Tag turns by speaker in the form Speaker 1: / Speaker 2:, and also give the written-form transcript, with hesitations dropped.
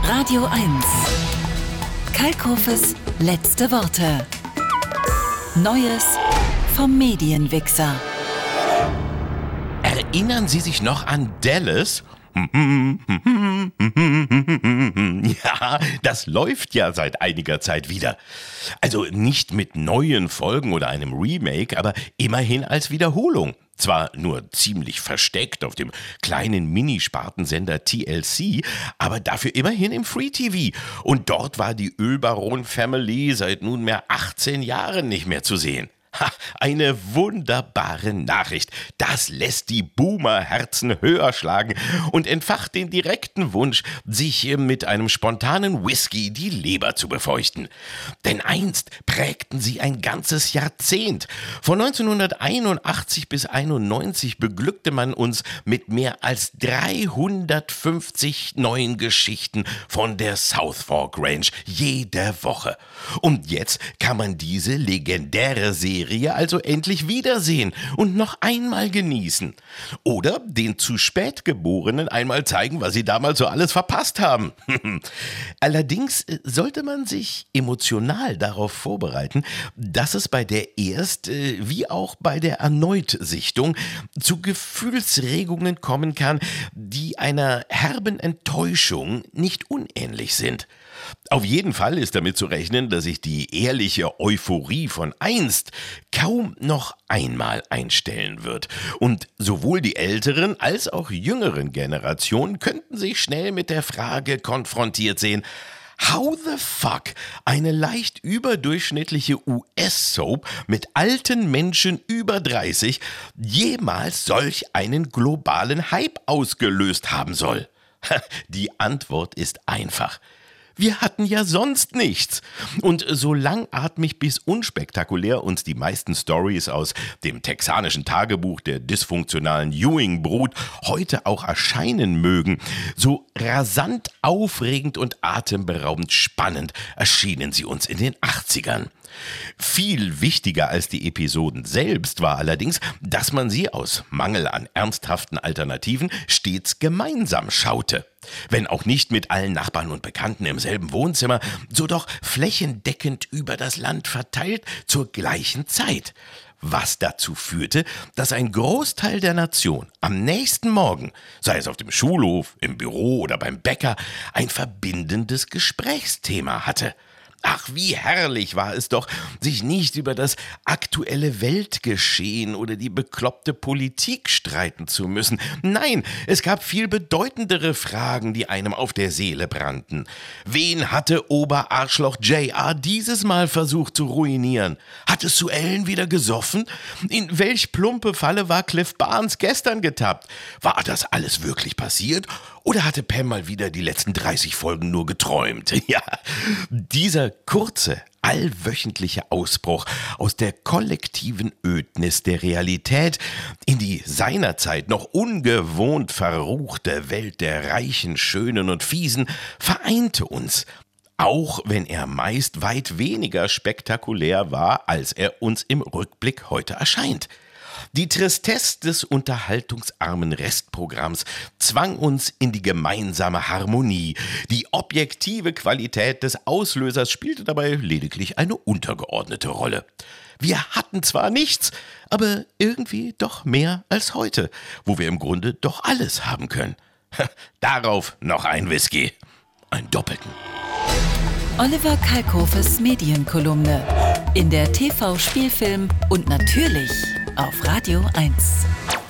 Speaker 1: Radio 1. Kalkofes letzte Worte. Neues vom Medienwichser.
Speaker 2: Erinnern Sie sich noch an Dallas? Ja, das läuft ja seit einiger Zeit wieder. Also nicht mit neuen Folgen oder einem Remake, aber immerhin als Wiederholung. Zwar nur ziemlich versteckt auf dem kleinen Minispartensender TLC, aber dafür immerhin im Free TV. Und dort war die Ölbaron-Family seit nunmehr 18 Jahren nicht mehr zu sehen. Ha, eine wunderbare Nachricht. Das lässt die Boomer-Herzen höher schlagen und entfacht den direkten Wunsch, sich mit einem spontanen Whisky die Leber zu befeuchten. Denn einst prägten sie ein ganzes Jahrzehnt. Von 1981 bis 1991 beglückte man uns mit mehr als 350 neuen Geschichten von der South Fork Ranch jede Woche. Und jetzt kann man diese legendäre Serie also endlich wiedersehen und noch einmal genießen. Oder den zu spät Geborenen einmal zeigen, was sie damals so alles verpasst haben. Allerdings sollte man sich emotional darauf vorbereiten, dass es bei der wie auch bei der Erneut-Sichtung zu Gefühlsregungen kommen kann, die einer herben Enttäuschung nicht unähnlich sind. Auf jeden Fall ist damit zu rechnen, dass sich die ehrliche Euphorie von einst kaum noch einmal einstellen wird. Und sowohl die älteren als auch jüngeren Generationen könnten sich schnell mit der Frage konfrontiert sehen: How the fuck eine leicht überdurchschnittliche US-Soap mit alten Menschen über 30 jemals solch einen globalen Hype ausgelöst haben soll? Die Antwort ist einfach. Wir hatten ja sonst nichts. Und so langatmig bis unspektakulär uns die meisten Stories aus dem texanischen Tagebuch der dysfunktionalen Ewing-Brut heute auch erscheinen mögen, so rasant aufregend und atemberaubend spannend erschienen sie uns in den 80ern. Viel wichtiger als die Episoden selbst war allerdings, dass man sie aus Mangel an ernsthaften Alternativen stets gemeinsam schaute. Wenn auch nicht mit allen Nachbarn und Bekannten im selben Wohnzimmer, so doch flächendeckend über das Land verteilt zur gleichen Zeit. Was dazu führte, dass ein Großteil der Nation am nächsten Morgen, sei es auf dem Schulhof, im Büro oder beim Bäcker, ein verbindendes Gesprächsthema hatte. Ach, wie herrlich war es doch, sich nicht über das aktuelle Weltgeschehen oder die bekloppte Politik streiten zu müssen. Nein, es gab viel bedeutendere Fragen, die einem auf der Seele brannten. Wen hatte Oberarschloch J.R. dieses Mal versucht zu ruinieren? Hatte Sue Ellen wieder gesoffen? In welch plumpe Falle war Cliff Barnes gestern getappt? War das alles wirklich passiert? Oder hatte Pam mal wieder die letzten 30 Folgen nur geträumt? Ja, dieser kurze, allwöchentliche Ausbruch aus der kollektiven Ödnis der Realität in die seinerzeit noch ungewohnt verruchte Welt der Reichen, Schönen und Fiesen vereinte uns. Auch wenn er meist weit weniger spektakulär war, als er uns im Rückblick heute erscheint. Die Tristesse des unterhaltungsarmen Restprogramms zwang uns in die gemeinsame Harmonie. Die objektive Qualität des Auslösers spielte dabei lediglich eine untergeordnete Rolle. Wir hatten zwar nichts, aber irgendwie doch mehr als heute, wo wir im Grunde doch alles haben können. Darauf noch ein Whisky. Einen doppelten.
Speaker 1: Oliver Kalkofes Medienkolumne. In der TV, Spielfilm und natürlich auf Radio 1.